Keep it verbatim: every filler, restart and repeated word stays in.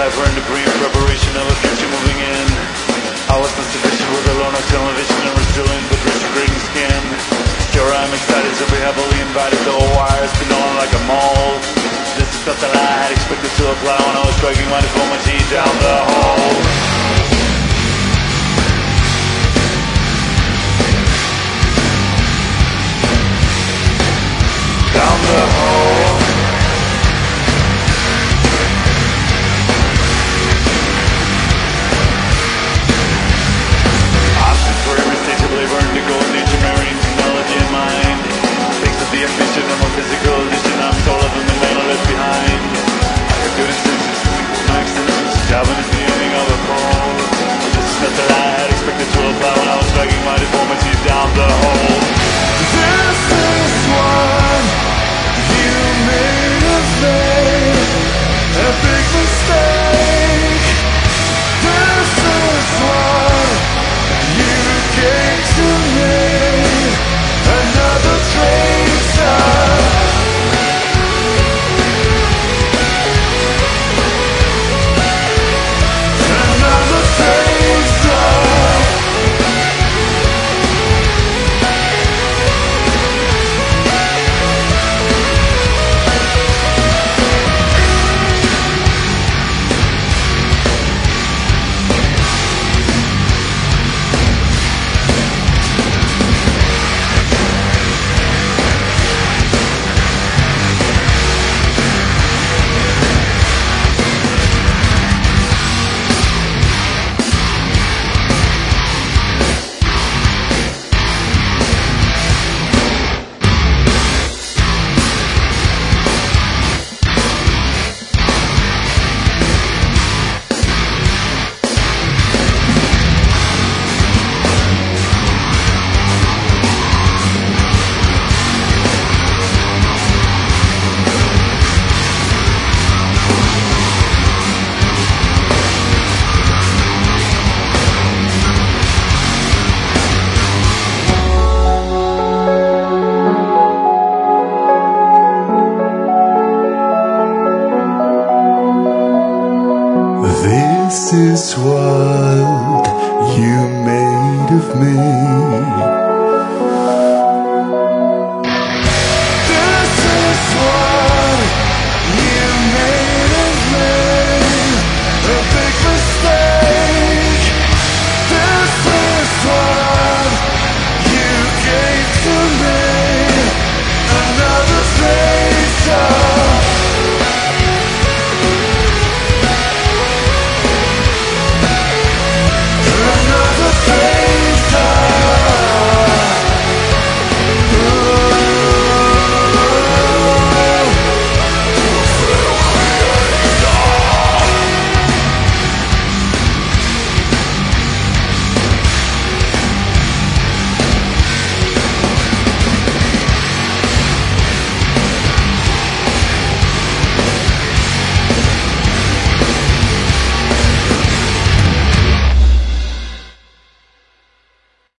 cipher and degree in preparation of a future moving in. I was not sufficient with a loan of television and resilient but retrograding skin. Sure, I'm excited to be heavily invited, though wires been on like a mole. This is stuff that I had expected to apply when I was striking my diplomacy down the hole. Down the hole. Options for every stage of labor and to go with nature, marrying technology in mind. Thanks to the ambition of my physical addition, I'm so loving the man I left behind. I have good intentions, my extensions, jobbing is the ending of a call. This is stuff that I had expected to apply when I was dragging my diplomacy down the hole. This is what you made of me, a big mistake. This is what you gave to me, another traitor. Another traitor. This is what you made of me.